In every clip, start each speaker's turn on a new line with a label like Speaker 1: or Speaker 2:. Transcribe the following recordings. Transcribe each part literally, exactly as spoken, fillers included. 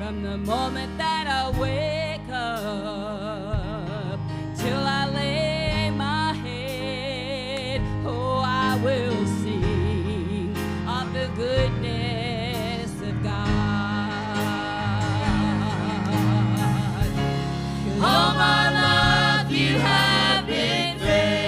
Speaker 1: From the moment that I wake up till I lay my head, oh, I will sing of the goodness of God. All my life you have been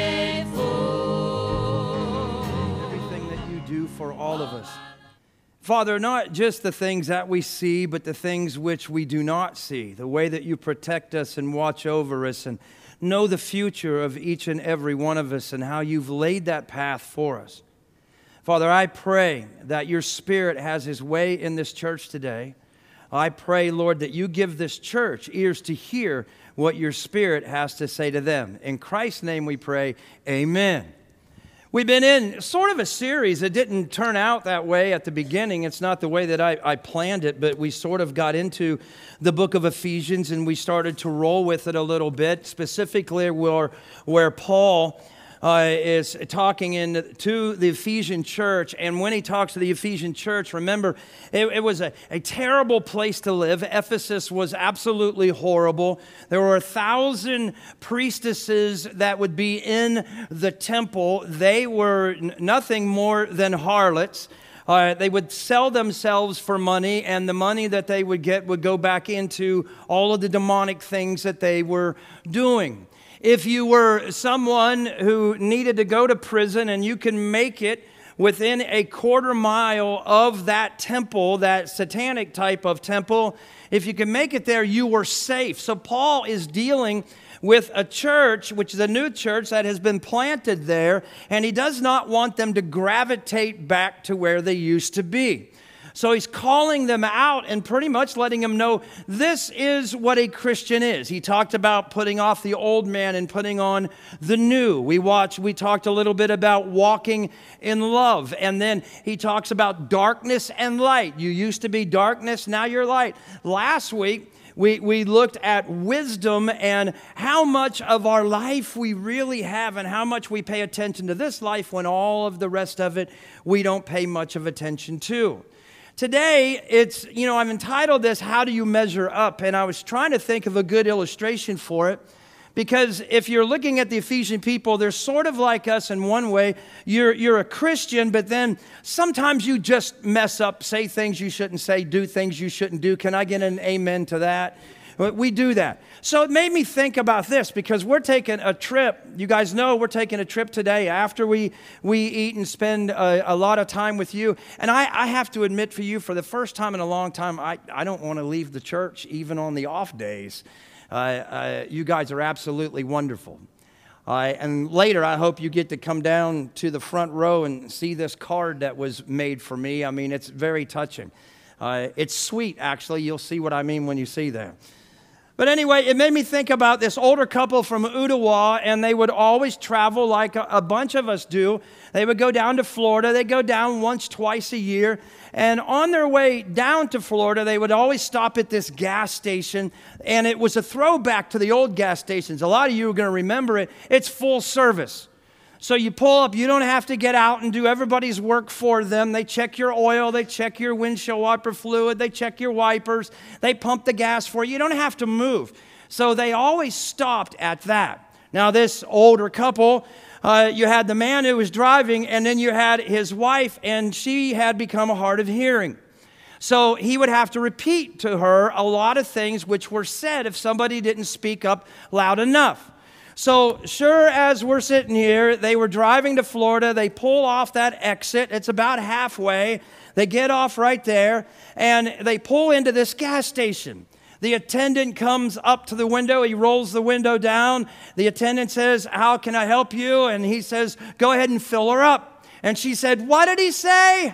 Speaker 1: faithful.
Speaker 2: Everything that you do for all of us. Father, not just the things that we see, but the things which we do not see, the way that you protect us and watch over us and know the future of each and every one of us and how you've laid that path for us. Father, I pray that your Spirit has his way in this church today. I pray, Lord, that you give this church ears to hear what your Spirit has to say to them. In Christ's name we pray, amen. We've been in sort of a series. It didn't turn out that way at the beginning. It's not the way that I, I planned it, but we sort of got into the book of Ephesians and we started to roll with it a little bit, specifically where, where Paul uh, is talking in, to the Ephesian church. And when he talks to the Ephesian church, remember, it, it was a, a terrible place to live. Ephesus was absolutely horrible. There were a thousand priestesses that would be in the temple. They were n- nothing more than harlots. Uh, they would sell themselves for money, and the money that they would get would go back into all of the demonic things that they were doing. If you were someone who needed to go to prison and you can make it within a quarter mile of that temple, that satanic type of temple, if you can make it there, you were safe. So Paul is dealing with a church, which is a new church that has been planted there, and he does not want them to gravitate back to where they used to be. So he's calling them out and pretty much letting them know this is what a Christian is. He talked about putting off the old man and putting on the new. We watched, we talked a little bit about walking in love. And then he talks about darkness and light. You used to be darkness, now you're light. Last week, We, we looked at wisdom and how much of our life we really have and how much we pay attention to this life when all of the rest of it we don't pay much of attention to. Today, it's, you know, I've entitled this, How Do You Measure Up? And I was trying to think of a good illustration for it. Because if you're looking at the Ephesian people, they're sort of like us in one way. You're, you're a Christian, but then sometimes you just mess up, say things you shouldn't say, do things you shouldn't do. Can I get an amen to that? We do that. So it made me think about this because we're taking a trip. You guys know we're taking a trip today after we, we eat and spend a, a lot of time with you. And I, I have to admit for you, for the first time in a long time, I, I don't want to leave the church even on the off days. Uh, uh, you guys are absolutely wonderful. Uh, and later, I hope you get to come down to the front row and see this card that was made for me. I mean, it's very touching. Uh, it's sweet, actually. You'll see what I mean when you see that. But anyway, it made me think about this older couple from Ottawa, and they would always travel like a, a bunch of us do. They would go down to Florida. They'd go down once, twice a year. And on their way down to Florida, they would always stop at this gas station, and it was a throwback to the old gas stations. A lot of you are going to remember it. It's full service. So you pull up, you don't have to get out and do everybody's work for them. They check your oil, they check your windshield wiper fluid, they check your wipers, they pump the gas for you. You don't have to move. So they always stopped at that. Now this older couple, uh, you had the man who was driving, and then you had his wife, and she had become hard of hearing. So he would have to repeat to her a lot of things which were said if somebody didn't speak up loud enough. So sure as we're sitting here, they were driving to Florida. They pull off that exit. It's about halfway. They get off right there, and they pull into this gas station. The attendant comes up to the window. He rolls the window down. The attendant says, "How can I help you?" And he says, "Go ahead and fill her up." And she said, "What did he say?"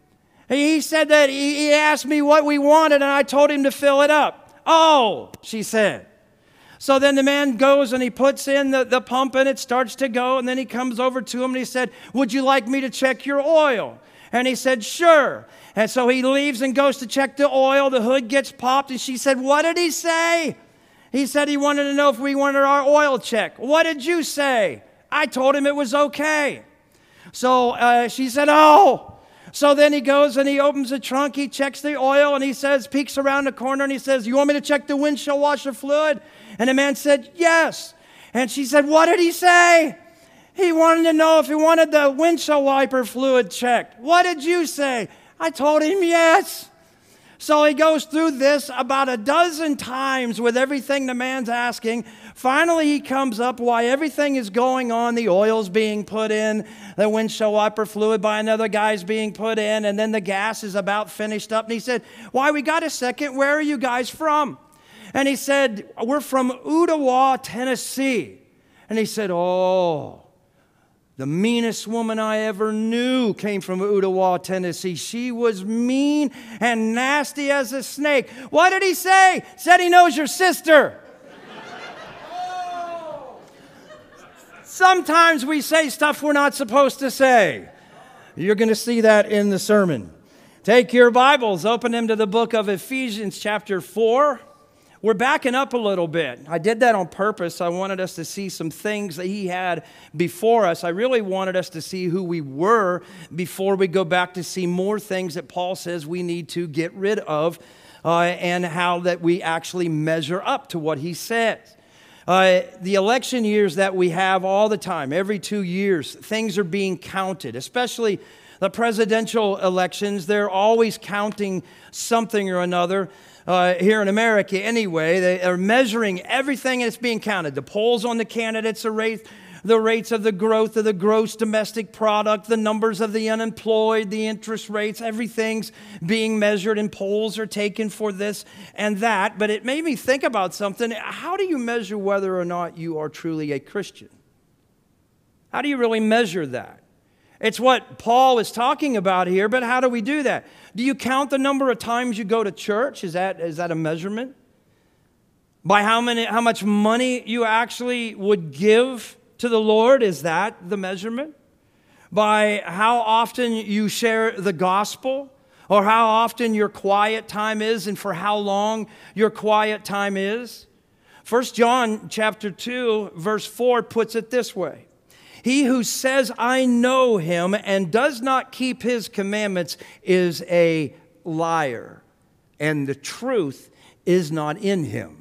Speaker 2: He said that he asked me what we wanted, and I told him to fill it up. "Oh," she said. So then the man goes and he puts in the, the pump and it starts to go. And then he comes over to him and he said, "Would you like me to check your oil?" And he said, "Sure." And so he leaves and goes to check the oil. The hood gets popped and she said, "What did he say?" He said he wanted to know if we wanted our oil check. "What did you say?" I told him it was okay. So uh, she said, "Oh." So then he goes and he opens the trunk, he checks the oil, and he says, peeks around the corner, and he says, you want me to check the windshield washer fluid? And the man said, yes. And she said, what did he say? He wanted to know if he wanted the windshield wiper fluid checked. What did you say? I told him yes. So he goes through this about a dozen times with everything the man's asking. Finally, he comes up why everything is going on. The oil's being put in, the windshield wiper fluid by another guy's being put in, and then the gas is about finished up. And he said, why, we got a second. Where are you guys from? And he said, we're from Ottawa, Tennessee. And he said, oh, the meanest woman I ever knew came from Ottawa, Tennessee. She was mean and nasty as a snake. What did he say? Said he knows your sister. Sometimes we say stuff we're not supposed to say. You're going to see that in the sermon. Take your Bibles, open them to the book of Ephesians chapter four. We're backing up a little bit. I did that on purpose. I wanted us to see some things that he had before us. I really wanted us to see who we were before we go back to see more things that Paul says we need to get rid of uh, and how that we actually measure up to what he says. Uh, the election years that we have all the time, every two years, things are being counted, especially the presidential elections. They're always counting something or another. Uh, here in America anyway, they are measuring everything that's being counted. The polls on the candidates, the, rate, the rates of the growth of the gross domestic product, the numbers of the unemployed, the interest rates, everything's being measured, and polls are taken for this and that. But it made me think about something. How do you measure whether or not you are truly a Christian? How do you really measure that? It's what Paul is talking about here, but how do we do that? Do you count the number of times you go to church? Is that, is that a measurement? By how many, how much money you actually would give to the Lord? Is that the measurement? By how often you share the gospel? Or how often your quiet time is, and for how long your quiet time is? First John chapter two, verse four puts it this way. He who says, I know him, and does not keep his commandments is a liar, and the truth is not in him.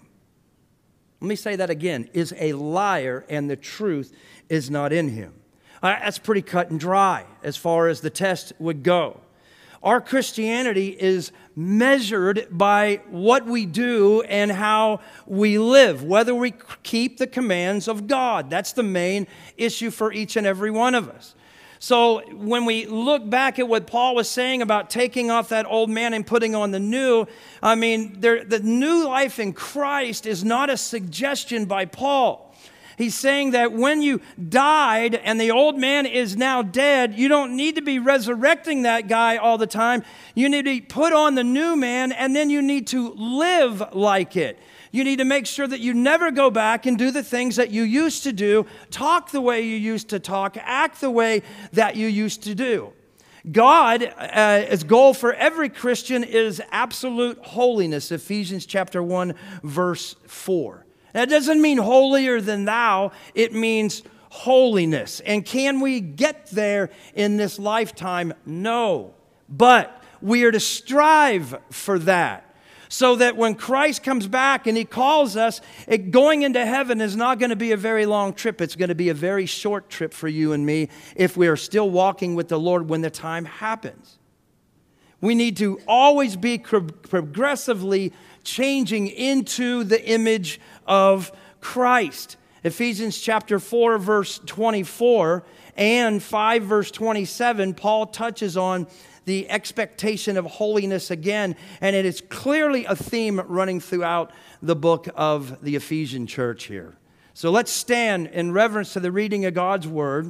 Speaker 2: Let me say that again, is a liar, and the truth is not in him. Uh, that's pretty cut and dry as far as the test would go. Our Christianity is measured by what we do and how we live, whether we keep the commands of God. That's the main issue for each and every one of us. So when we look back at what Paul was saying about taking off that old man and putting on the new, I mean, there, the new life in Christ is not a suggestion by Paul. He's saying that when you died and the old man is now dead, you don't need to be resurrecting that guy all the time. You need to put on the new man, and then you need to live like it. You need to make sure that you never go back and do the things that you used to do, talk the way you used to talk, act the way that you used to do. God, uh, his goal for every Christian is absolute holiness, Ephesians chapter one, verse four. That doesn't mean holier than thou. It means holiness. And can we get there in this lifetime? No. But we are to strive for that. So that when Christ comes back and he calls us, it, going into heaven is not going to be a very long trip. It's going to be a very short trip for you and me if we are still walking with the Lord when the time happens. We need to always be progressively changing into the image of Christ. Ephesians chapter four, verse twenty-four and five, verse twenty-seven, Paul touches on the expectation of holiness again, and it is clearly a theme running throughout the book of the Ephesian church here. So let's stand in reverence to the reading of God's word.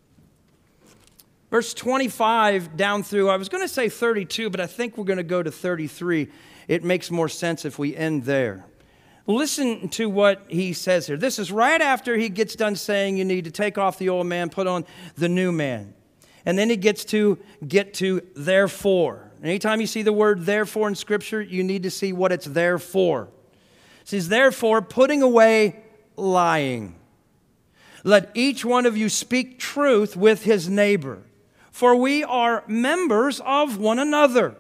Speaker 2: Verse twenty-five down through, I was going to say thirty-two, but I think we're going to go to thirty-three. It makes more sense if we end there. Listen to what he says here. This is right after he gets done saying you need to take off the old man, put on the new man. And then he gets to get to therefore. Anytime you see the word therefore in Scripture, you need to see what it's there for. It says, therefore, putting away lying. Let each one of you speak truth with his neighbor, for we are members of one another.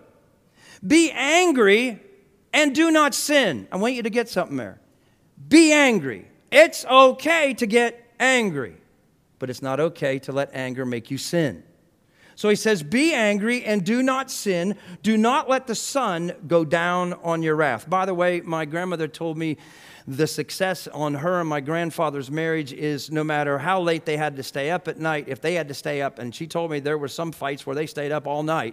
Speaker 2: Be angry and do not sin. I want you to get something there. Be angry. It's okay to get angry, but it's not okay to let anger make you sin. So he says, be angry and do not sin. Do not let the sun go down on your wrath. By the way, my grandmother told me the success on her and my grandfather's marriage is no matter how late they had to stay up at night, if they had to stay up, and she told me there were some fights where they stayed up all night,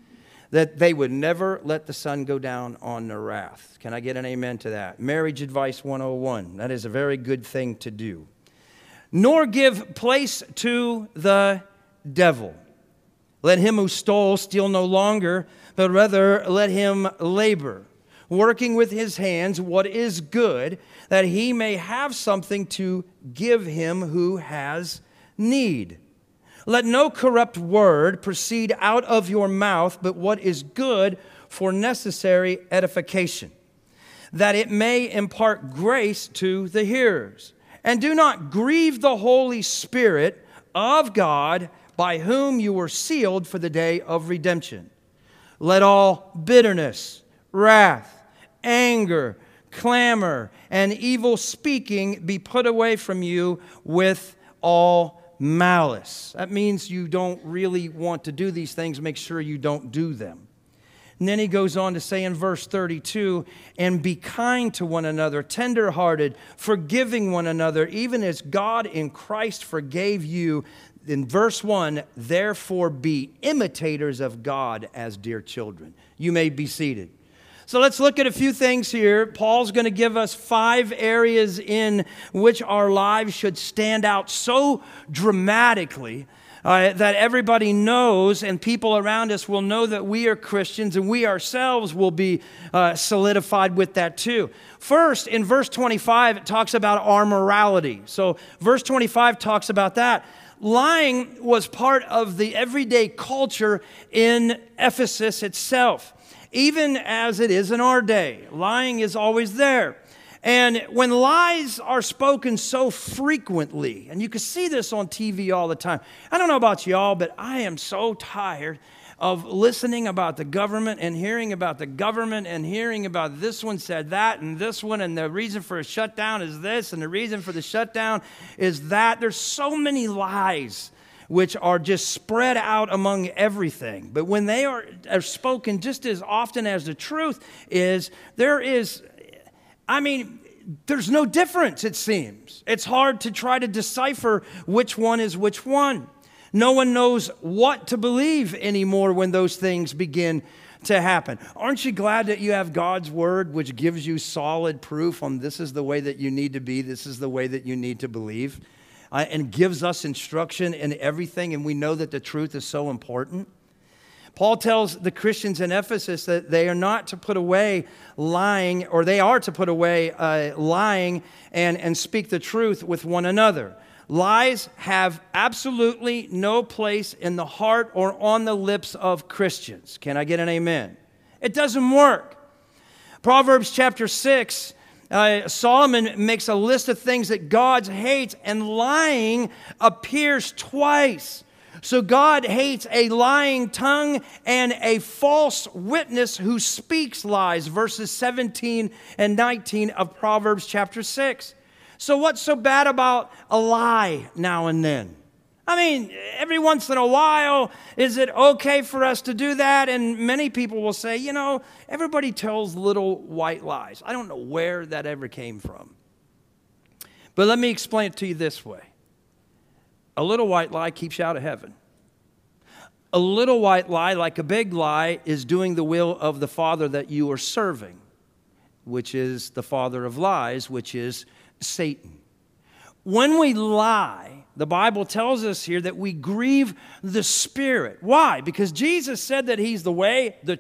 Speaker 2: that they would never let the sun go down on their wrath. Can I get an amen to that? Marriage Advice one oh one. That is a very good thing to do. Nor give place to the devil. Let him who stole steal no longer, but rather let him labor, working with his hands what is good, that he may have something to give him who has need. Let no corrupt word proceed out of your mouth, but what is good for necessary edification, that it may impart grace to the hearers. And do not grieve the Holy Spirit of God, by whom you were sealed for the day of redemption. Let all bitterness, wrath, anger, clamor, and evil speaking be put away from you with all malice. That means you don't really want to do these things. Make sure you don't do them. And then he goes on to say in verse thirty-two, and be kind to one another, tenderhearted, forgiving one another, even as God in Christ forgave you. In verse one, therefore be imitators of God as dear children. You may be seated. So let's look at a few things here. Paul's going to give us five areas in which our lives should stand out so dramatically uh, that everybody knows and people around us will know that we are Christians, and we ourselves will be uh, solidified with that too. First, in verse twenty-five, it talks about our morality. So verse twenty-five talks about that. Lying was part of the everyday culture in Ephesus itself, even as it is in our day. Lying is always there. And when lies are spoken so frequently, and you can see this on T V all the time. I don't know about y'all, but I am so tired of listening about the government and hearing about the government and hearing about this one said that and this one, and the reason for a shutdown is this and the reason for the shutdown is that. There's so many lies which are just spread out among everything. But when they are, are spoken just as often as the truth is, there is, I mean, there's no difference, it seems. It's hard to try to decipher which one is which one. No one knows what to believe anymore when those things begin to happen. Aren't you glad that you have God's word, which gives you solid proof on this is the way that you need to be, this is the way that you need to believe, uh, and gives us instruction in everything, and we know that the truth is so important? Paul tells the Christians in Ephesus that they are not to put away lying, or they are to put away uh, lying and, and speak the truth with one another. Lies have absolutely no place in the heart or on the lips of Christians. Can I get an amen? It doesn't work. Proverbs chapter six, uh, Solomon makes a list of things that God hates, and lying appears twice. So God hates a lying tongue and a false witness who speaks lies, verses seventeen and nineteen of Proverbs chapter six. So what's so bad about a lie now and then? I mean, every once in a while, is it okay for us to do that? And many people will say, you know, everybody tells little white lies. I don't know where that ever came from. But let me explain it to you this way. A little white lie keeps you out of heaven. A little white lie, like a big lie, is doing the will of the father that you are serving, which is the father of lies, which is Satan. When we lie, the Bible tells us here that we grieve the Spirit. Why? Because Jesus said that He's the way, the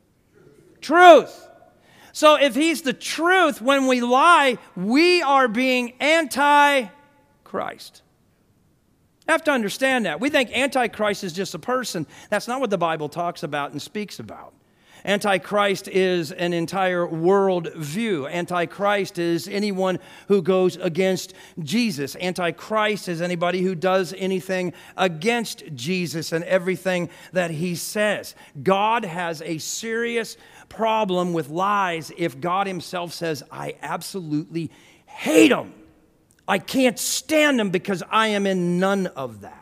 Speaker 2: truth. So if He's the truth, when we lie, we are being anti-Christ. You have to understand that. We think anti-Christ is just a person. That's not what the Bible talks about and speaks about. Antichrist is an entire world view. Antichrist is anyone who goes against Jesus. Antichrist is anybody who does anything against Jesus and everything that he says. God has a serious problem with lies if God himself says, I absolutely hate them. I can't stand them because I am in none of that.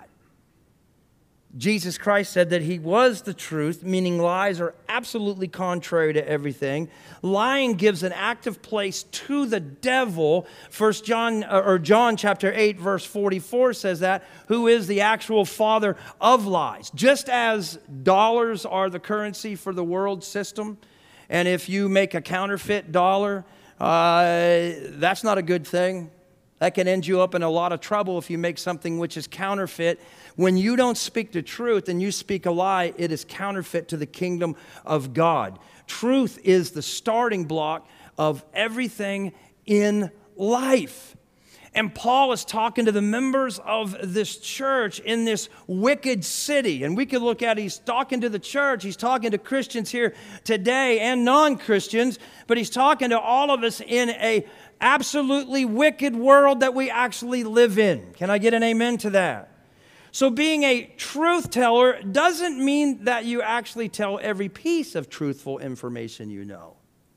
Speaker 2: Jesus Christ said that he was the truth, meaning lies are absolutely contrary to everything. Lying gives an active place to the devil. First John or John chapter eight verse forty-four says that, who is the actual father of lies. Just as dollars are the currency for the world system, and if you make a counterfeit dollar, uh, that's not a good thing. That can end you up in a lot of trouble if you make something which is counterfeit. When you don't speak the truth and you speak a lie, it is counterfeit to the kingdom of God. Truth is the starting block of everything in life. And Paul is talking to the members of this church in this wicked city. And we could look at, he's talking to the church, he's talking to Christians here today and non-Christians, but he's talking to all of us in a absolutely wicked world that we actually live in. Can I get an amen to that? So being a truth teller doesn't mean that you actually tell every piece of truthful information you know.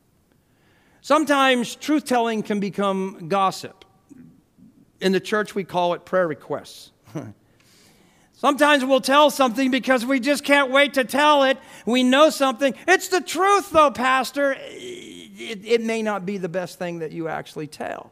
Speaker 2: Sometimes truth telling can become gossip. In the church we call it prayer requests. Sometimes we'll tell something because we just can't wait to tell it. We know something. It's the truth though, Pastor. It, it may not be the best thing that you actually tell.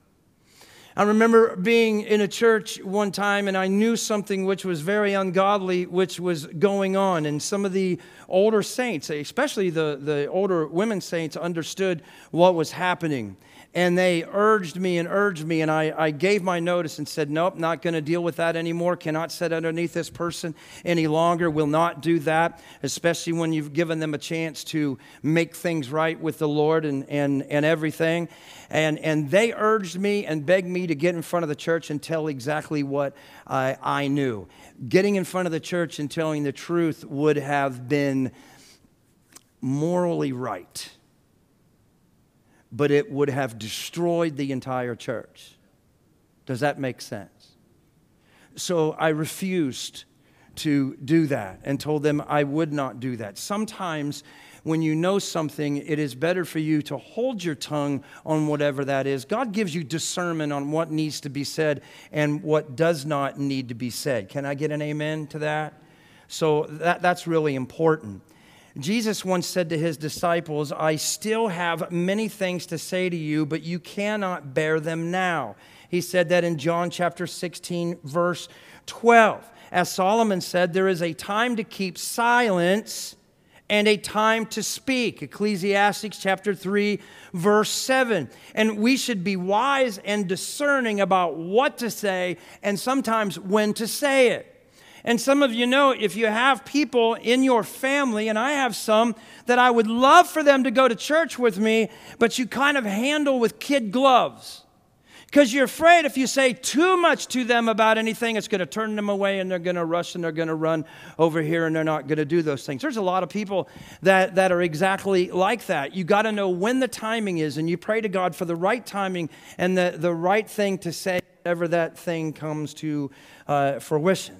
Speaker 2: I remember being in a church one time and I knew something which was very ungodly, which was going on. And some of the older saints, especially the, the older women saints, understood what was happening. And they urged me and urged me, and I, I gave my notice and said, nope, not going to deal with that anymore, cannot sit underneath this person any longer, will not do that, especially when you've given them a chance to make things right with the Lord and, and, and everything. And, and they urged me and begged me to get in front of the church and tell exactly what I, I knew. Getting in front of the church and telling the truth would have been morally right, but it would have destroyed the entire church. Does that make sense? So I refused to do that and told them I would not do that. Sometimes when you know something, it is better for you to hold your tongue on whatever that is. God gives you discernment on what needs to be said and what does not need to be said. Can I get an amen to that? So that, that's really important. Jesus once said to his disciples, I still have many things to say to you, but you cannot bear them now. He said that in John chapter sixteen, verse twelve. As Solomon said, there is a time to keep silence and a time to speak. Ecclesiastes chapter three, verse seven. And we should be wise and discerning about what to say and sometimes when to say it. And some of you know, if you have people in your family, and I have some, that I would love for them to go to church with me, but you kind of handle with kid gloves. Because you're afraid if you say too much to them about anything, it's going to turn them away and they're going to rush and they're going to run over here and they're not going to do those things. There's a lot of people that, that are exactly like that. You got to know when the timing is, and you pray to God for the right timing and the, the right thing to say whenever that thing comes to uh, fruition.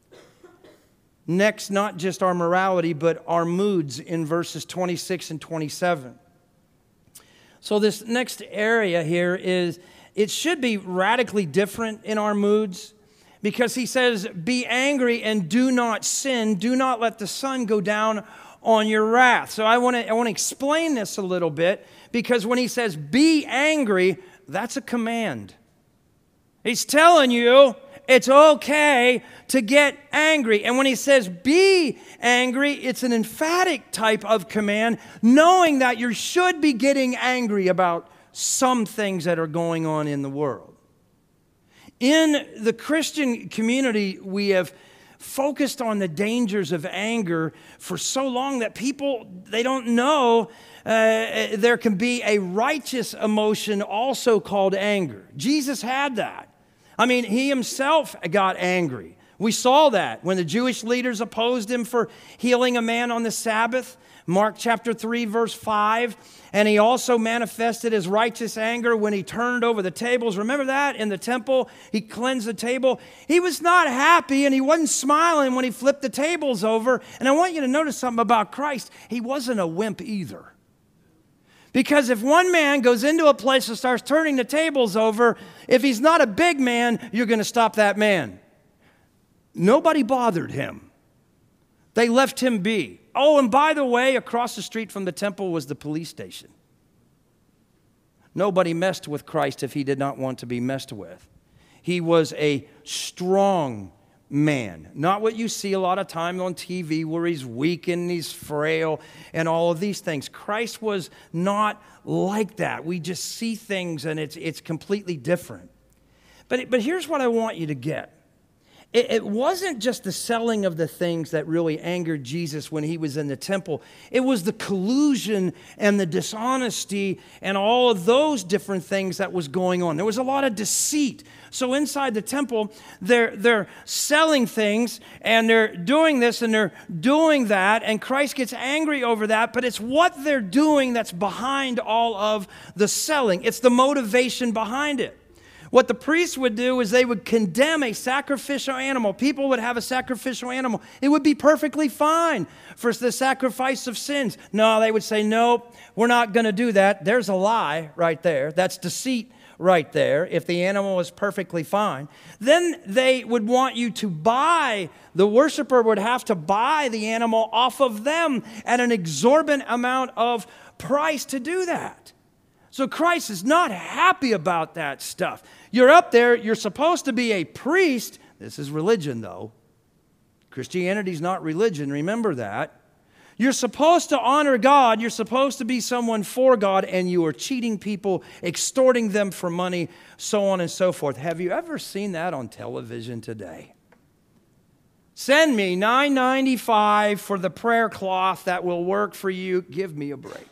Speaker 2: Next, not just our morality, but our moods in verses twenty-six and twenty-seven. So this next area here is, it should be radically different in our moods, because he says, be angry and do not sin. Do not let the sun go down on your wrath. So I want to I want to explain this a little bit, because when he says be angry, that's a command. He's telling you it's okay to get angry. And when he says be angry, it's an emphatic type of command, knowing that you should be getting angry about some things that are going on in the world. In the Christian community, we have focused on the dangers of anger for so long that people, they don't know uh, there can be a righteous emotion also called anger. Jesus had that. I mean, he himself got angry. We saw that when the Jewish leaders opposed him for healing a man on the Sabbath. Mark chapter three, verse five. And he also manifested his righteous anger when he turned over the tables. Remember that in the temple? He cleansed the table. He was not happy and he wasn't smiling when he flipped the tables over. And I want you to notice something about Christ. He wasn't a wimp either. Because if one man goes into a place and starts turning the tables over, if he's not a big man, you're going to stop that man. Nobody bothered him. They left him be. Oh, and by the way, across the street from the temple was the police station. Nobody messed with Christ if he did not want to be messed with. He was a strong man. Not what you see a lot of times on T V where he's weak and he's frail and all of these things. Christ was not like that. We just see things and it's, it's completely different. But, but here's what I want you to get. It, it wasn't just the selling of the things that really angered Jesus when he was in the temple. It was the collusion and the dishonesty and all of those different things that was going on. There was a lot of deceit. So inside the temple, they're, they're selling things and they're doing this and they're doing that. And Christ gets angry over that. But it's what they're doing that's behind all of the selling. It's the motivation behind it. What the priests would do is they would condemn a sacrificial animal. People would have a sacrificial animal. It would be perfectly fine for the sacrifice of sins. No, they would say, nope, we're not going to do that. There's a lie right there. That's deceit right there if the animal is perfectly fine. Then they would want you to buy, the worshiper would have to buy the animal off of them at an exorbitant amount of price to do that. So Christ is not happy about that stuff. You're up there, you're supposed to be a priest. This is religion, though. Christianity is not religion, remember that. You're supposed to honor God, you're supposed to be someone for God, and you are cheating people, extorting them for money, so on and so forth. Have you ever seen that on television today? Send me nine ninety-five for the prayer cloth that will work for you. Give me a break.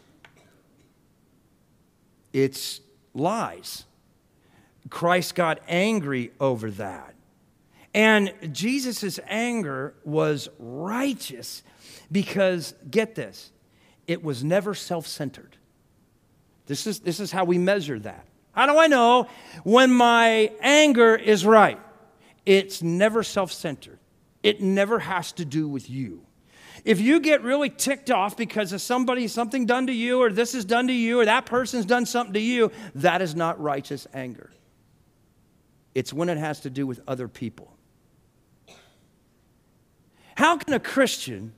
Speaker 2: It's lies. Christ got angry over that. And Jesus' anger was righteous because, get this, it was never self-centered. This is, this is how we measure that. How do I know when my anger is right? It's never self-centered. It never has to do with you. If you get really ticked off because of somebody, something done to you, or this is done to you, or that person's done something to you, that is not righteous anger. It's when it has to do with other people. How can a Christian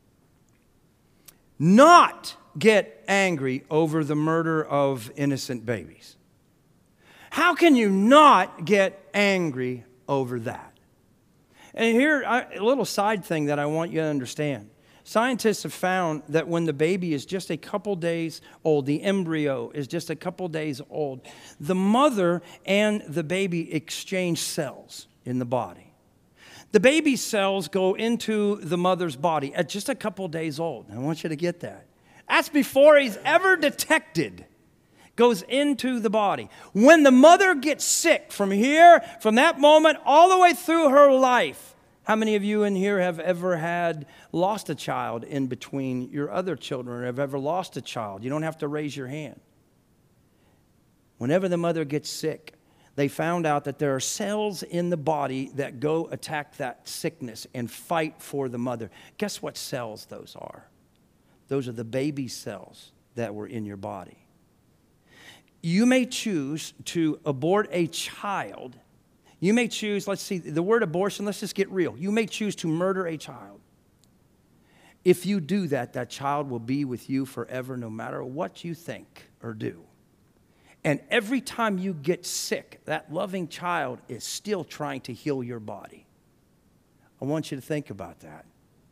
Speaker 2: not get angry over the murder of innocent babies? How can you not get angry over that? And here, a little side thing that I want you to understand. Scientists have found that when the baby is just a couple days old, the embryo is just a couple days old, the mother and the baby exchange cells in the body. The baby's cells go into the mother's body at just a couple days old. I want you to get that. That's before he's ever detected. Goes into the body. When the mother gets sick from here, from that moment all the way through her life, how many of you in here have ever had lost a child in between your other children or have ever lost a child? You don't have to raise your hand. Whenever the mother gets sick, they found out that there are cells in the body that go attack that sickness and fight for the mother. Guess what cells those are? Those are the baby cells that were in your body. You may choose to abort a child. You may choose, let's see, the word abortion, let's just get real. You may choose to murder a child. If you do that, that child will be with you forever no matter what you think or do. And every time you get sick, that loving child is still trying to heal your body. I want you to think about that.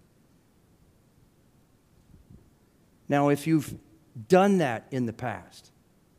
Speaker 2: Now, if you've done that in the past,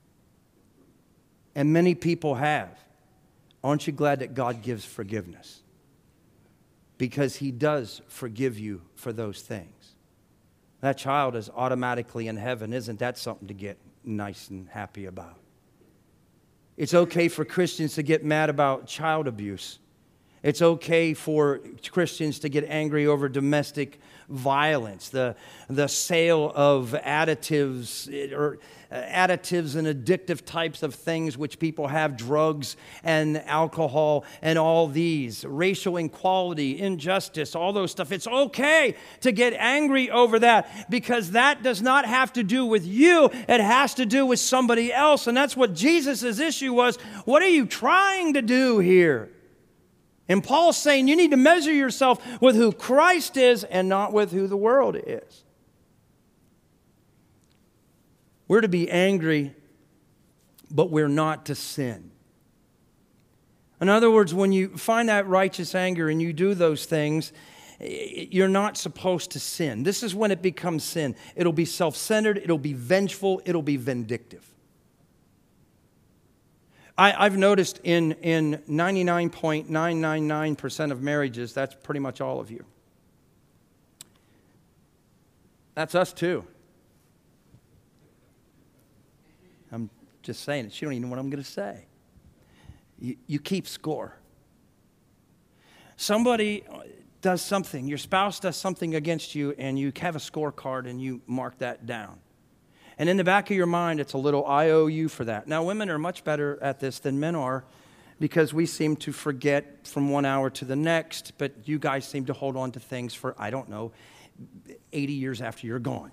Speaker 2: and many people have, aren't you glad that God gives forgiveness? Because He does forgive you for those things. That child is automatically in heaven. Isn't that something to get nice and happy about? It's okay for Christians to get mad about child abuse. It's okay for Christians to get angry over domestic violence, the, the sale of additives or additives and addictive types of things which people have, drugs and alcohol and all these, racial inequality, injustice, all those stuff. It's okay to get angry over that because that does not have to do with you. It has to do with somebody else. And that's what Jesus' issue was. What are you trying to do here? And Paul's saying you need to measure yourself with who Christ is and not with who the world is. We're to be angry, but we're not to sin. In other words, when you find that righteous anger and you do those things, you're not supposed to sin. This is when it becomes sin. It'll be self-centered, it'll be vengeful, it'll be vindictive. I, I've noticed in, in ninety-nine point nine nine nine percent of marriages, that's pretty much all of you. That's us too. I'm just saying it. She don't even know what I'm going to say. You, you keep score. Somebody does something, your spouse does something against you, and you have a scorecard and you mark that down. And in the back of your mind, it's a little I O U for that. Now, women are much better at this than men are because we seem to forget from one hour to the next, but you guys seem to hold on to things for, I don't know, eighty years after you're gone.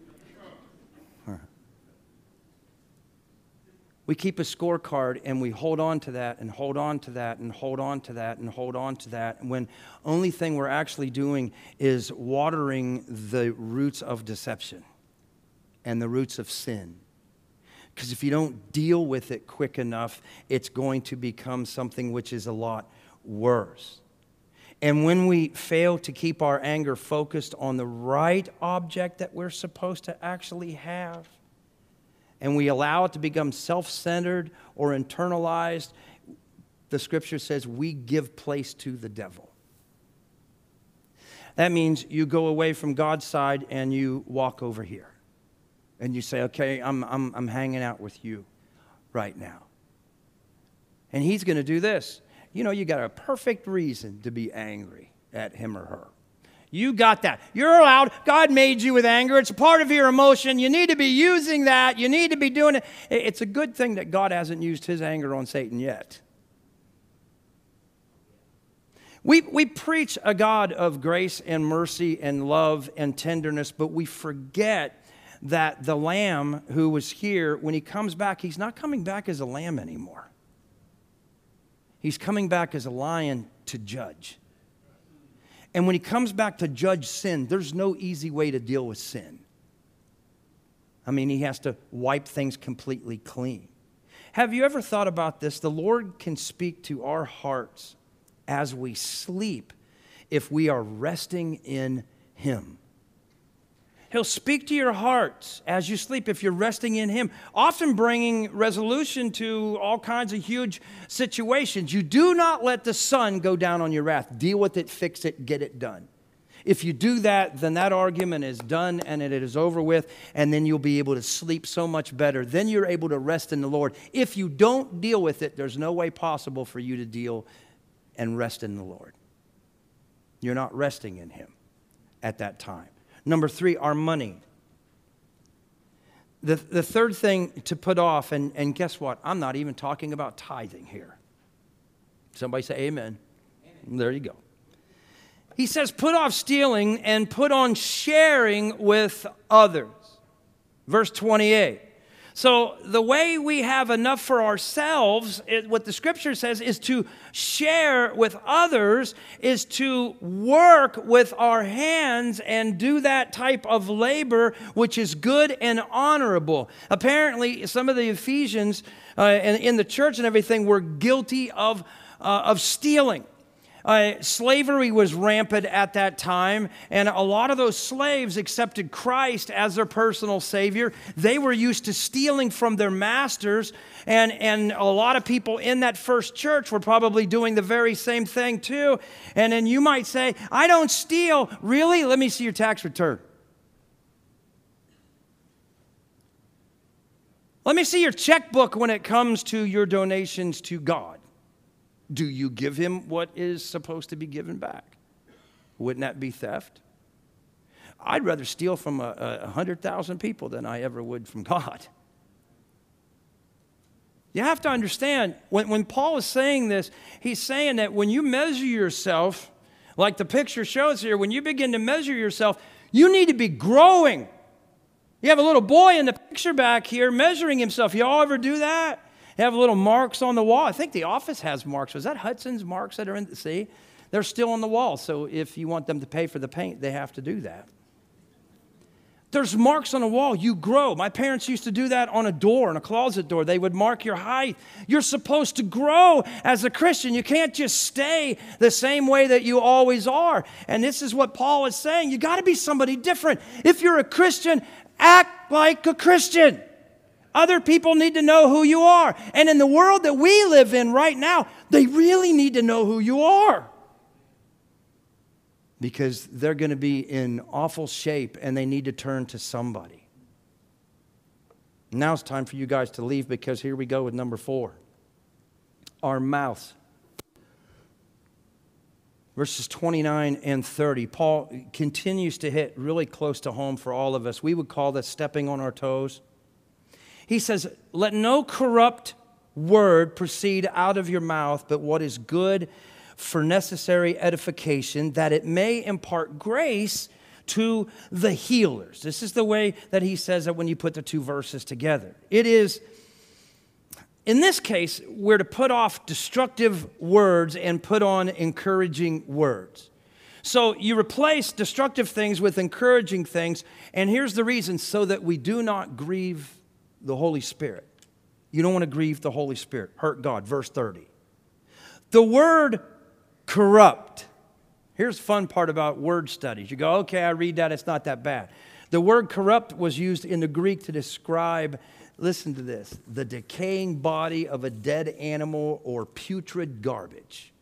Speaker 2: We keep a scorecard and we hold on to that and hold on to that and hold on to that and hold on to that. And when only thing we're actually doing is watering the roots of deception and the roots of sin. Because if you don't deal with it quick enough, it's going to become something which is a lot worse. And when we fail to keep our anger focused on the right object that we're supposed to actually have, and we allow it to become self-centered or internalized, the scripture says we give place to the devil. That means you go away from God's side and you walk over here. And you say, okay, I'm, I'm, I'm hanging out with you right now. And he's going to do this. You know, you got a perfect reason to be angry at him or her. You got that. You're allowed. God made you with anger. It's a part of your emotion. You need to be using that. You need to be doing it. It's a good thing that God hasn't used his anger on Satan yet. We, we preach a God of grace and mercy and love and tenderness, but we forget that the lamb who was here, when he comes back, he's not coming back as a lamb anymore. He's coming back as a lion to judge. And when he comes back to judge sin, there's no easy way to deal with sin. I mean, he has to wipe things completely clean. Have you ever thought about this? The Lord can speak to our hearts as we sleep if we are resting in him. He'll speak to your hearts as you sleep if you're resting in him, often bringing resolution to all kinds of huge situations. You do not let the sun go down on your wrath. Deal with it, fix it, get it done. If you do that, then that argument is done and it is over with, and then you'll be able to sleep so much better. Then you're able to rest in the Lord. If you don't deal with it, there's no way possible for you to deal and rest in the Lord. You're not resting in him at that time. Number three, our money. The, the third thing to put off, and, and guess what? I'm not even talking about tithing here. Somebody say amen. Amen. There you go. He says, put off stealing and put on sharing with others. Verse twenty-eight. So the way we have enough for ourselves, it, what the scripture says, is to share with others, is to work with our hands and do that type of labor, which is good and honorable. Apparently, some of the Ephesians uh, in, in the church and everything were guilty of, uh, of stealing. Uh, slavery was rampant at that time, and a lot of those slaves accepted Christ as their personal Savior. They were used to stealing from their masters, and, and a lot of people in that first church were probably doing the very same thing too. And then you might say, I don't steal. Really? Let me see your tax return. Let me see your checkbook when it comes to your donations to God. Do you give him what is supposed to be given back? Wouldn't that be theft? I'd rather steal from a, a hundred thousand people than I ever would from God. You have to understand, when, when Paul is saying this, he's saying that when you measure yourself, like the picture shows here, when you begin to measure yourself, you need to be growing. You have a little boy in the picture back here measuring himself. You all ever do that? You have little marks on the wall. I think the office has marks. Was that Hudson's marks that are in the sea? They're still on the wall, so if you want them to pay for the paint, they have to do that. There's marks on the wall. You grow. My parents used to do that on a door, on a closet door. They would mark your height. You're supposed to grow as a Christian. You can't just stay the same way that you always are. And this is what Paul is saying. You got to be somebody different. If you're a Christian, act like a Christian. Other people need to know who you are. And in the world that we live in right now, they really need to know who you are. Because they're going to be in awful shape and they need to turn to somebody. Now it's time for you guys to leave, because here we go with number four. Our mouths. Verses twenty-nine and thirty. Paul continues to hit really close to home for all of us. We would call this stepping on our toes. He says, let no corrupt word proceed out of your mouth, but what is good for necessary edification, that it may impart grace to the healers. This is the way that he says it when you put the two verses together. It is, in this case, we're to put off destructive words and put on encouraging words. So you replace destructive things with encouraging things, and here's the reason: so that we do not grieve the Holy Spirit. You don't want to grieve the Holy Spirit, hurt God. Verse thirty. The word corrupt. Here's the fun part about word studies. You go, okay, I read that, it's not that bad. The word corrupt was used in the Greek to describe, listen to this, the decaying body of a dead animal or putrid garbage.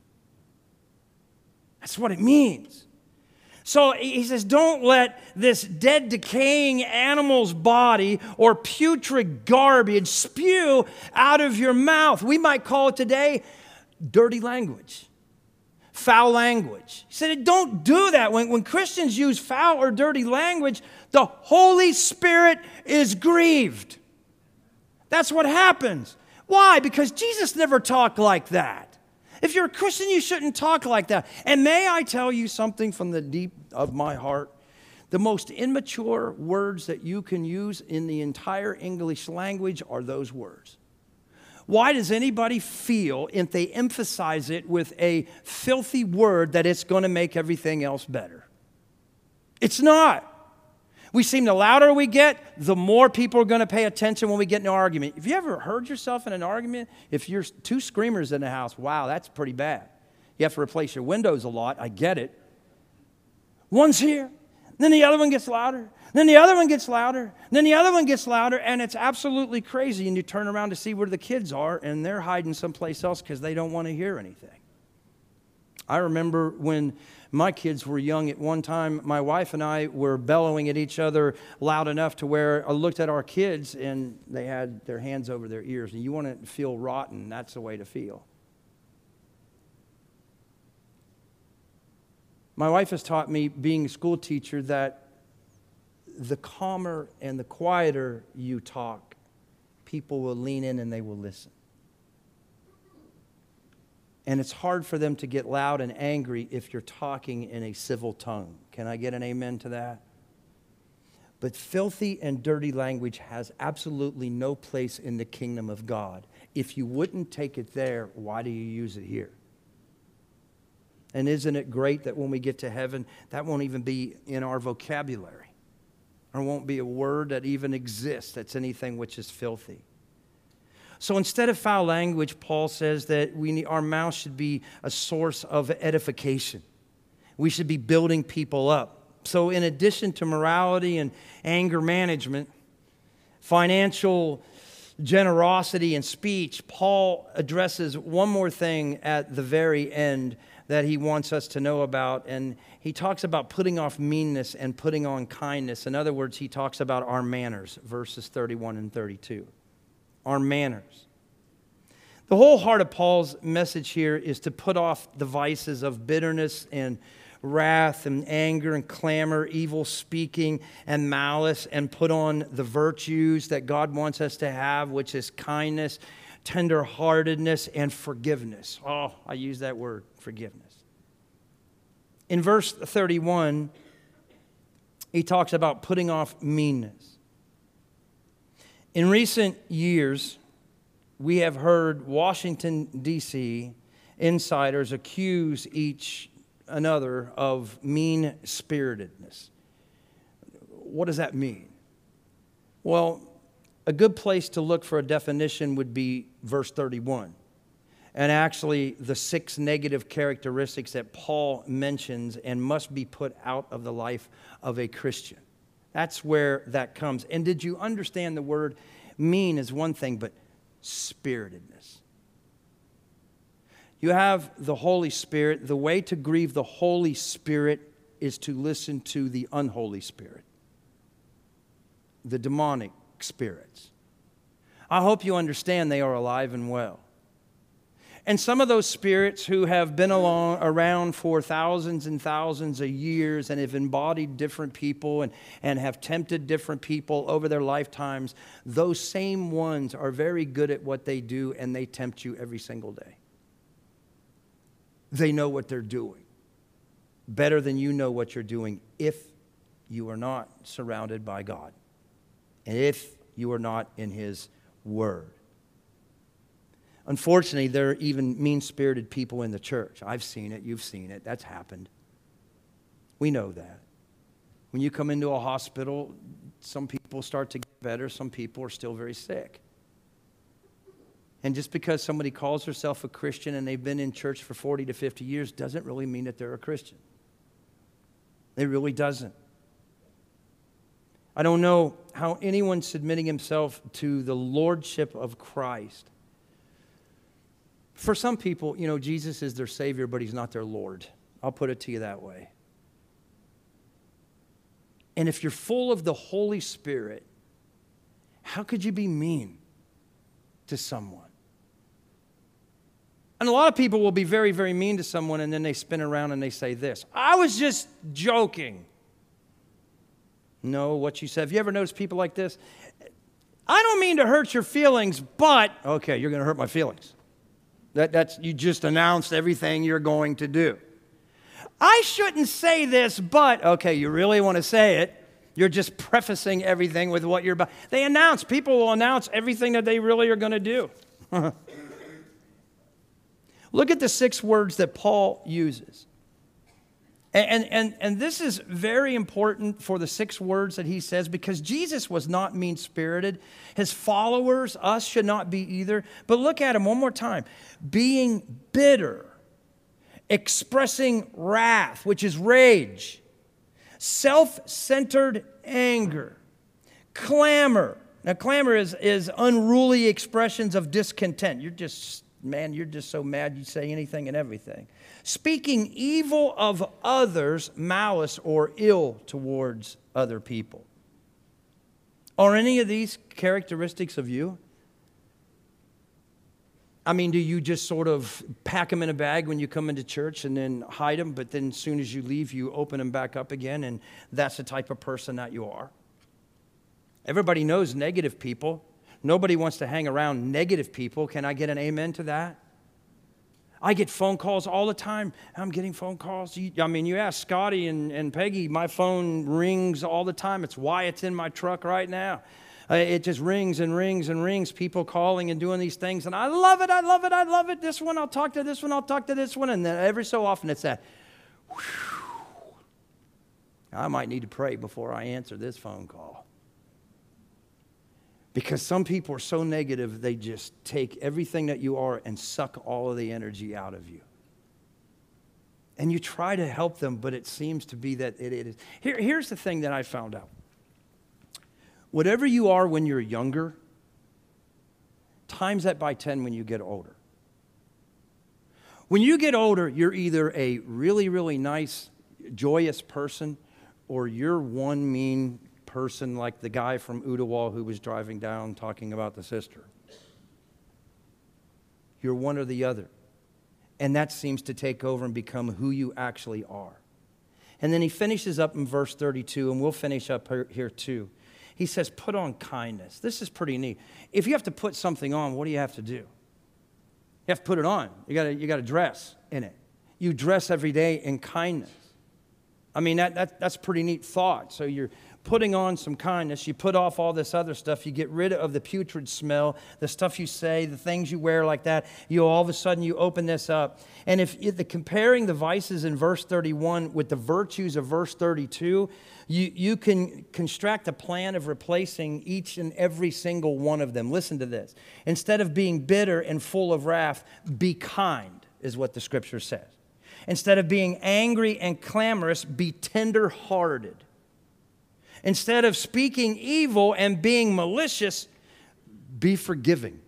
Speaker 2: That's what it means. So he says, don't let this dead, decaying animal's body or putrid garbage spew out of your mouth. We might call it today dirty language. Foul language. He said, don't do that. When, when Christians use foul or dirty language, the Holy Spirit is grieved. That's what happens. Why? Because Jesus never talked like that. If you're a Christian, you shouldn't talk like that. And may I tell you something from the deep of my heart? The most immature words that you can use in the entire English language are those words. Why does anybody feel, if they emphasize it with a filthy word, that it's going to make everything else better? It's not. We seem the louder we get, the more people are going to pay attention when we get in an argument. Have you ever heard yourself in an argument? If you're two screamers in the house, wow, that's pretty bad. You have to replace your windows a lot. I get it. One's here, then the other one gets louder. Then the other one gets louder. Then the other one gets louder, and it's absolutely crazy. And you turn around to see where the kids are, and they're hiding someplace else because they don't want to hear anything. I remember when my kids were young, at one time, my wife and I were bellowing at each other loud enough to where I looked at our kids, and they had their hands over their ears. And you want to feel rotten, that's the way to feel. My wife has taught me, being a school teacher, that the calmer and the quieter you talk, people will lean in and they will listen. And it's hard for them to get loud and angry if you're talking in a civil tongue. Can I get an amen to that? But filthy and dirty language has absolutely no place in the kingdom of God. If you wouldn't take it there, why do you use it here? And isn't it great that when we get to heaven, that won't even be in our vocabulary? There won't be a word that even exists that's anything which is filthy. So instead of foul language, Paul says that we need, our mouth should be a source of edification. We should be building people up. So in addition to morality and anger management, financial generosity and speech, Paul addresses one more thing at the very end that he wants us to know about. And he talks about putting off meanness and putting on kindness. In other words, he talks about our manners, verses thirty-one and thirty-two. Our manners. The whole heart of Paul's message here is to put off the vices of bitterness and wrath and anger and clamor, evil speaking and malice, and put on the virtues that God wants us to have, which is kindness, tenderheartedness, and forgiveness. Oh, I use that word, forgiveness. In verse thirty-one, he talks about putting off meanness. In recent years, we have heard Washington, D C insiders accuse each another of mean-spiritedness. What does that mean? Well, a good place to look for a definition would be verse thirty-one. And actually, the six negative characteristics that Paul mentions and must be put out of the life of a Christian. That's where that comes. And did you understand the word mean is one thing, but spiritedness? You have the Holy Spirit. The way to grieve the Holy Spirit is to listen to the unholy spirit, the demonic spirits. I hope you understand they are alive and well. And some of those spirits who have been along, around for thousands and thousands of years and have embodied different people and, and have tempted different people over their lifetimes, those same ones are very good at what they do, and they tempt you every single day. They know what they're doing better than you know what you're doing if you are not surrounded by God and if you are not in His Word. Unfortunately, there are even mean-spirited people in the church. I've seen it. You've seen it. That's happened. We know that. When you come into a hospital, some people start to get better. Some people are still very sick. And just because somebody calls herself a Christian and they've been in church for forty to fifty years doesn't really mean that they're a Christian. It really doesn't. I don't know how anyone submitting himself to the lordship of Christ. For some people, you know, Jesus is their Savior, but He's not their Lord. I'll put it to you that way. And if you're full of the Holy Spirit, how could you be mean to someone? And a lot of people will be very, very mean to someone, and then they spin around and they say this: I was just joking. No, what you said. Have you ever noticed people like this? I don't mean to hurt your feelings, but... Okay, you're going to hurt my feelings. That, that's, you just announced everything you're going to do. I shouldn't say this, but... Okay, you really want to say it. You're just prefacing everything with what you're about. They announce. People will announce everything that they really are going to do. Look at the six words that Paul uses. And, and, and this is very important for the six words that he says, because Jesus was not mean-spirited. His followers, us, should not be either. But look at him one more time. Being bitter, expressing wrath, which is rage, self-centered anger, clamor. Now, clamor is, is unruly expressions of discontent. You're just, man, you're just so mad you say anything and everything. Speaking evil of others, malice or ill towards other people. Are any of these characteristics of you? I mean, do you just sort of pack them in a bag when you come into church and then hide them, but then as soon as you leave, you open them back up again, and that's the type of person that you are? Everybody knows negative people. Nobody wants to hang around negative people. Can I get an amen to that? I get phone calls all the time. I'm getting phone calls. You, I mean, you ask Scotty and, and Peggy, my phone rings all the time. It's why it's in my truck right now. Uh, it just rings and rings and rings, people calling and doing these things. And I love it, I love it, I love it. This one, I'll talk to this one, I'll talk to this one. And then every so often it's that, whew, I might need to pray before I answer this phone call. Because some people are so negative, they just take everything that you are and suck all of the energy out of you. And you try to help them, but it seems to be that it, it is. Here, here's the thing that I found out. Whatever you are when you're younger, times that by ten when you get older. When you get older, you're either a really, really nice, joyous person, or you're one mean person like the guy from Ooltewah who was driving down talking about the sister. You're one or the other. And that seems to take over and become who you actually are. And then he finishes up in verse thirty-two, and we'll finish up here, here too. He says, put on kindness. This is pretty neat. If you have to put something on, what do you have to do? You have to put it on. You got to you got to dress in it. You dress every day in kindness. I mean, that, that that's a pretty neat thought. So you're putting on some kindness. You put off all this other stuff. You get rid of the putrid smell, the stuff you say, the things you wear like that. You all of a sudden, you open this up. And if the comparing the vices in verse thirty-one with the virtues of verse thirty-two, you, you can construct a plan of replacing each and every single one of them. Listen to this. Instead of being bitter and full of wrath, be kind, is what the scripture says. Instead of being angry and clamorous, be tender-hearted. Instead of speaking evil and being malicious, be forgiving.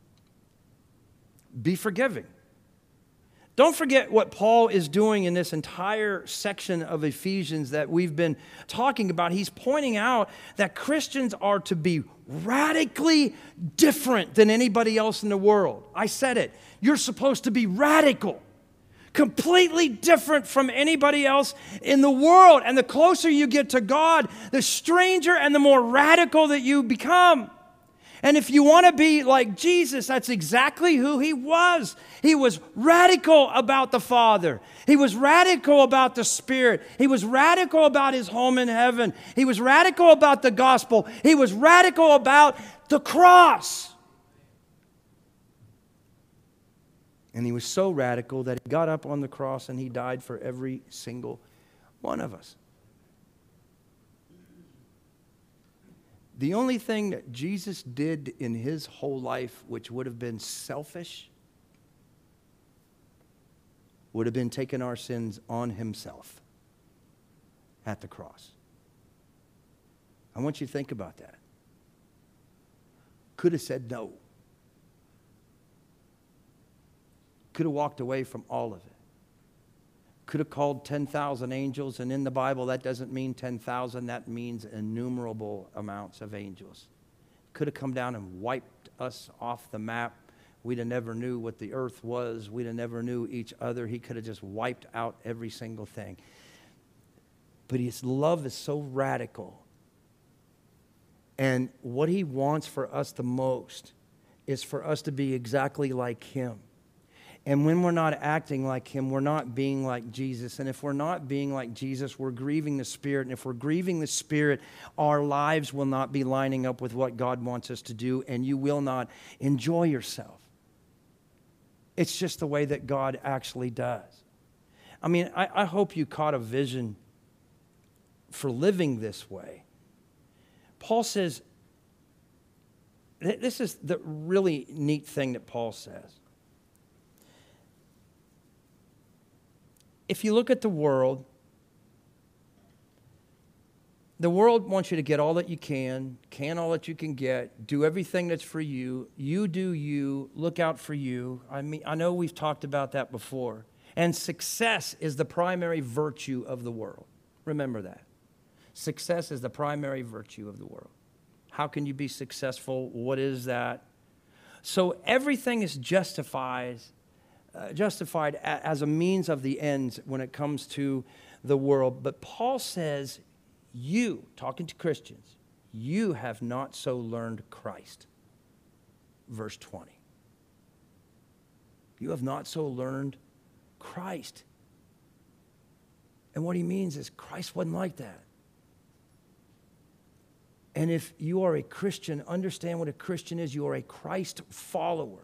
Speaker 2: Be forgiving. Don't forget what Paul is doing in this entire section of Ephesians that we've been talking about. He's pointing out that Christians are to be radically different than anybody else in the world. I said it. You're supposed to be radical. Completely different from anybody else in the world. And the closer you get to God, the stranger and the more radical that you become. And if you want to be like Jesus, that's exactly who he was. He was radical about the Father. He was radical about the Spirit. He was radical about his home in heaven. He was radical about the gospel. He was radical about the cross. And he was so radical that he got up on the cross and he died for every single one of us. The only thing that Jesus did in his whole life, which would have been selfish, would have been taking our sins on himself at the cross. I want you to think about that. Could have said no. Could have walked away from all of it. Could have called ten thousand angels, and in the Bible that doesn't mean ten thousand, that means innumerable amounts of angels. Could have come down and wiped us off the map. We'd have never knew what the earth was. We'd have never knew each other. He could have just wiped out every single thing. But his love is so radical. And what he wants for us the most is for us to be exactly like him. And when we're not acting like him, we're not being like Jesus. And if we're not being like Jesus, we're grieving the Spirit. And if we're grieving the Spirit, our lives will not be lining up with what God wants us to do, and you will not enjoy yourself. It's just the way that God actually does. I mean, I, I hope you caught a vision for living this way. Paul says, this is the really neat thing that Paul says. If you look at the world, the world wants you to get all that you can, can all that you can get, do everything that's for you. You do you, look out for you. I mean, I know we've talked about that before. And success is the primary virtue of the world. Remember that. Success is the primary virtue of the world. How can you be successful? What is that? So everything is justified Uh, justified a, as a means of the ends when it comes to the world. But Paul says, you, talking to Christians, you have not so learned Christ. Verse twenty. You have not so learned Christ. And what he means is Christ wasn't like that. And if you are a Christian, understand what a Christian is. You are a Christ follower.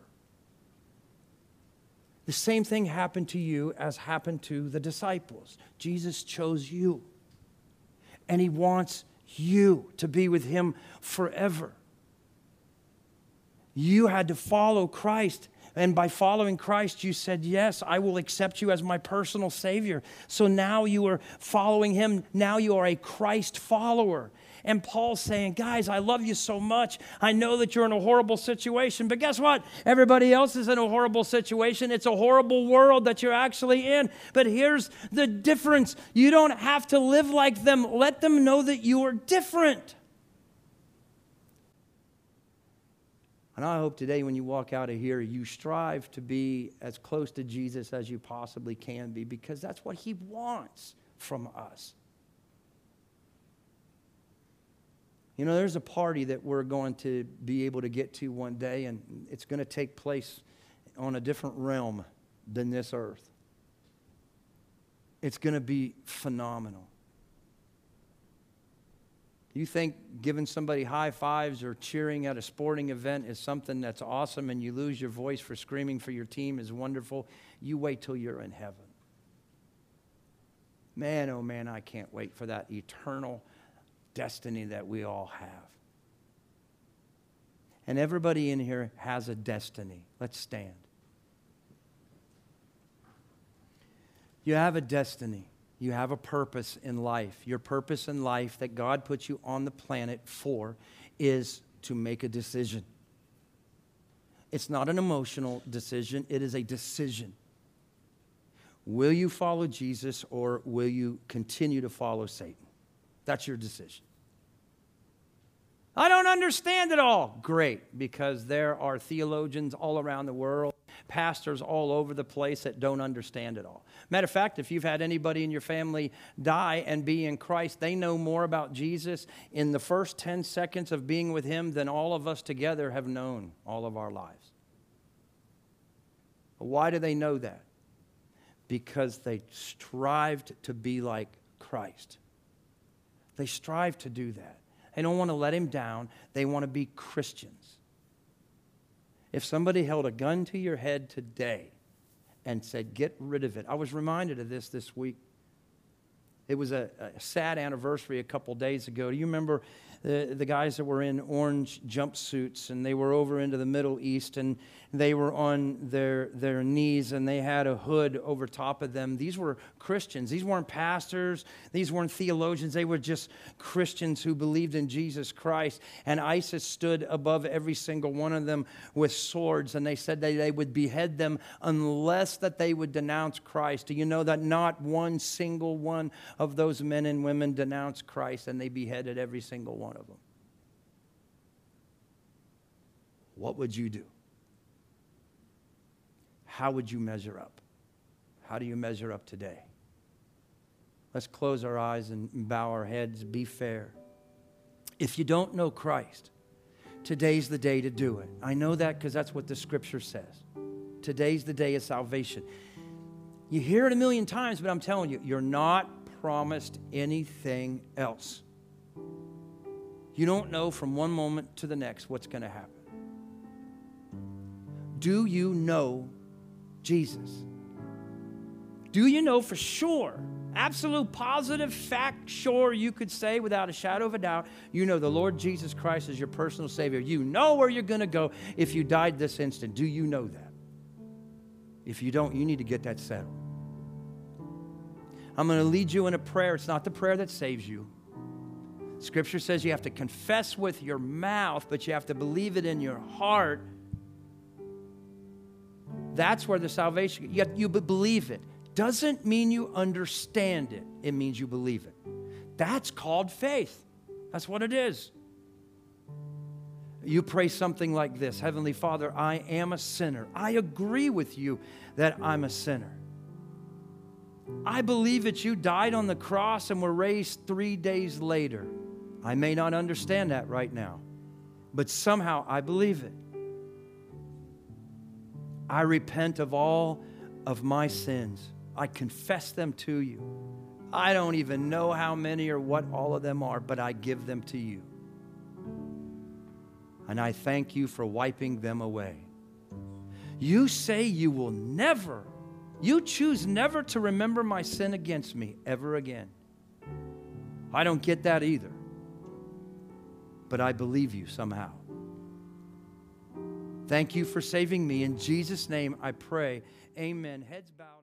Speaker 2: The same thing happened to you as happened to the disciples. Jesus chose you. And he wants you to be with him forever. You had to follow Christ. And by following Christ, you said, yes, I will accept you as my personal Savior. So now you are following him. Now you are a Christ follower. And Paul's saying, guys, I love you so much. I know that you're in a horrible situation. But guess what? Everybody else is in a horrible situation. It's a horrible world that you're actually in. But here's the difference. You don't have to live like them. Let them know that you are different. And I hope today when you walk out of here, you strive to be as close to Jesus as you possibly can be, because that's what he wants from us. You know, there's a party that we're going to be able to get to one day, and it's going to take place on a different realm than this earth. It's going to be phenomenal. You think giving somebody high fives or cheering at a sporting event is something that's awesome, and you lose your voice for screaming for your team is wonderful? You wait till you're in heaven. Man, oh man, I can't wait for that eternal destiny that we all have. And everybody in here has a destiny. Let's stand. You have a destiny. You have a purpose in life. Your purpose in life that God put you on the planet for is to make a decision. It's not an emotional decision. It is a decision. Will you follow Jesus, or will you continue to follow Satan? That's your decision. I don't understand it all. Great, because there are theologians all around the world, pastors all over the place that don't understand it all. Matter of fact, if you've had anybody in your family die and be in Christ, they know more about Jesus in the first ten seconds of being with him than all of us together have known all of our lives. Why do they know that? Because they strived to be like Christ. They strive to do that. They don't want to let him down. They want to be Christians. If somebody held a gun to your head today and said, get rid of it. I was reminded of this this week. It was a, a sad anniversary a couple days ago. Do you remember the, the guys that were in orange jumpsuits, and they were over into the Middle East, and they were on their, their knees, and they had a hood over top of them? These were Christians. These weren't pastors. These weren't theologians. They were just Christians who believed in Jesus Christ. And ISIS stood above every single one of them with swords, and they said that they would behead them unless that they would denounce Christ. Do you know that not one single one of those men and women denounced Christ, and they beheaded every single one of them? What would you do? How would you measure up? How do you measure up today? Let's close our eyes and bow our heads. Be fair. If you don't know Christ, today's the day to do it. I know that because that's what the scripture says. Today's the day of salvation. You hear it a million times, but I'm telling you, you're not promised anything else. You don't know from one moment to the next what's going to happen. Do you know Jesus? Do you know for sure, absolute positive fact, sure you could say without a shadow of a doubt, you know the Lord Jesus Christ is your personal Savior. You know where you're going to go if you died this instant. Do you know that? If you don't, you need to get that settled. I'm going to lead you in a prayer. It's not the prayer that saves you. Scripture says you have to confess with your mouth, but you have to believe it in your heart. That's where the salvation, you, have, you believe it. Doesn't mean you understand it. It means you believe it. That's called faith. That's what it is. You pray something like this: Heavenly Father, I am a sinner. I agree with you that I'm a sinner. I believe that you died on the cross and were raised three days later. I may not understand that right now, but somehow I believe it. I repent of all of my sins. I confess them to you. I don't even know how many or what all of them are, but I give them to you. And I thank you for wiping them away. You say you will never, you choose never to remember my sin against me ever again. I don't get that either, but I believe you somehow. Thank you for saving me. In Jesus' name I pray. Amen. Heads bowed.